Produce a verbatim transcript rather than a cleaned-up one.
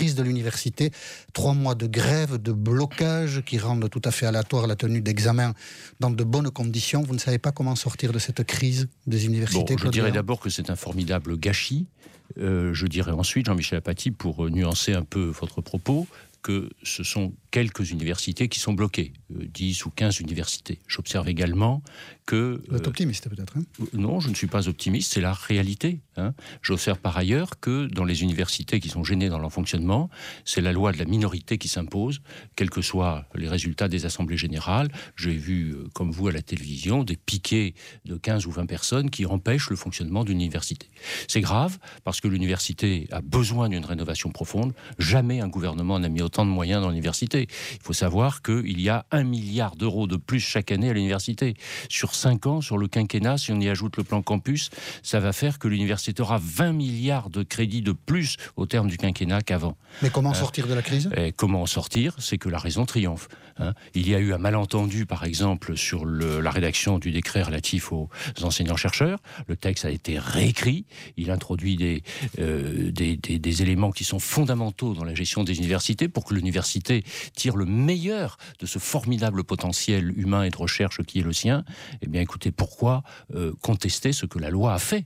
crise de l'université, trois mois de grève, de blocage qui rendent tout à fait aléatoire la tenue d'examens dans de bonnes conditions. Vous ne savez pas comment sortir de cette crise des universités? Bon, je dirais d'abord que c'est un formidable gâchis. Euh, je dirais ensuite, Jean-Michel Apathy, pour nuancer un peu votre propos, que ce sont quelques universités qui sont bloquées, euh, dix ou quinze universités. J'observe également que... Vous êtes optimiste peut-être hein Non, je ne suis pas optimiste, c'est la réalité. Hein. J'observe par ailleurs que dans les universités qui sont gênées dans leur fonctionnement, c'est la loi de la minorité qui s'impose, quels que soient les résultats des assemblées générales. J'ai vu, euh, comme vous à la télévision, des piquets de quinze ou vingt personnes qui empêchent le fonctionnement d'une université. C'est grave, parce que l'université a besoin d'une rénovation profonde. Jamais un gouvernement n'a mis autant de moyens dans l'université. Il faut savoir qu'il y a un milliard d'euros de plus chaque année à l'université. Sur cinq ans, sur le quinquennat, si on y ajoute le plan campus, ça va faire que l'université aura vingt milliards de crédits de plus au terme du quinquennat qu'avant. Mais comment euh, sortir de la crise? et Comment en sortir? C'est que la raison triomphe. Hein. Il y a eu un malentendu, par exemple, sur le, la rédaction du décret relatif aux enseignants-chercheurs. Le texte a été réécrit. Il introduit des, euh, des, des, des éléments qui sont fondamentaux dans la gestion des universités pour que l'université tire le meilleur de ce formidable potentiel humain et de recherche qui est le sien. Eh bien, écoutez, pourquoi euh, contester ce que la loi a fait?